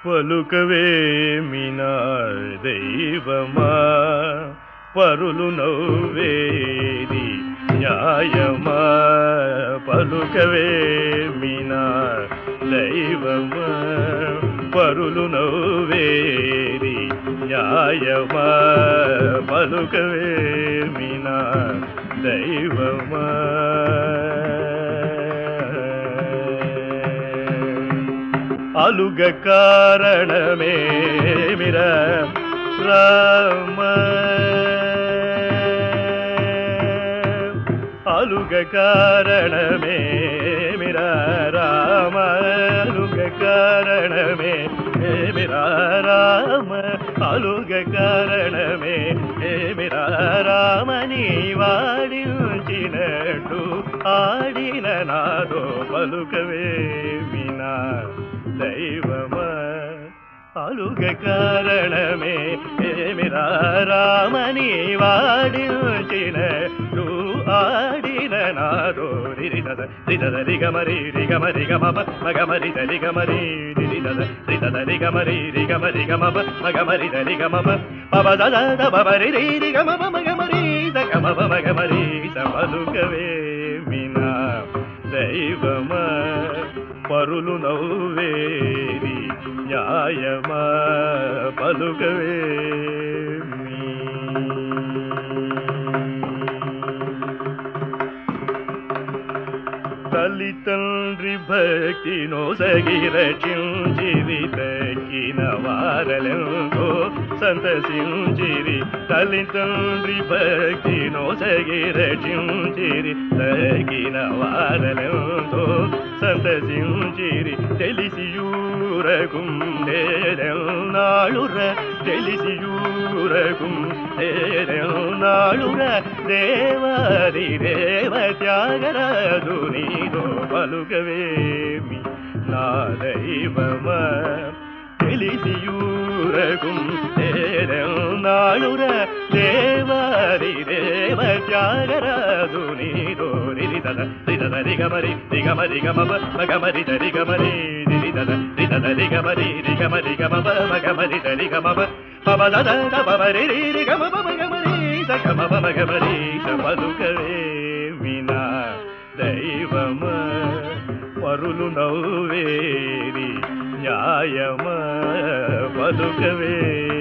పలుకవేమినా దైవమా పరులు నవ్వేది న్యాయమా పలుకవేమినా దైవమా పరులు నవ్వేది న్యాయమా పలుకవేమినా దైవమా అలుగ కారణమేమిరా రామ అలుగ కారణమేమిరా రామ అలుగ కారణమేమిరా రామ అలుగ కారణమేమిరా రామ నీ వాడించినట్టు ఆడిన నాదో పలుకవేమినా దైవమా అలుగ కారణమే ఏమిరా రామని వాడించినట్టు ఆడిన నాదో రిరిదద రిదద రిగమరి రిగమరి గమప మగమరి దరిగమరి రిరిదద రిదద రిగమరి రిగమరి గమప మగమరి దరిగమప పబదద బబరి రిగమప మగమరి దగమప మగమరి సమలుకవేమినా దైవమా పరులు నవ్వేది న్యాయమా పలుకవేమి తల్లి తండ్రి భక్తి నొసగి రచించిరి తక్కిన వారలెంతో సంతసించిరి తల్లి తండ్రి భక్తి నొసగి రచించిరి తక్కిన వారలెంతో సంతసించిరి తెలిసియూరకుం నాళుర తెలిసియూరకుం నాళుర దేవాది దేవ త్యాగరాజు నీదో పలుకవేమి నా దైవమా తెలిసియూరకుం నాళుర దేవాది దేవ త్యాగరాజు నీదో రిరిదద రిదద రిగమరి రిగమరి గమప మగమరి దరిగమరి రిరిదద రిదద రిగమరి రిగమరి గమప మగమరి దరిగమప పబదద బబరి రిగమప మగమరి సగమప మగమరి పలుకవేమినా దైవమా పరులు నవ్వేది న్యాయమా పలుకవే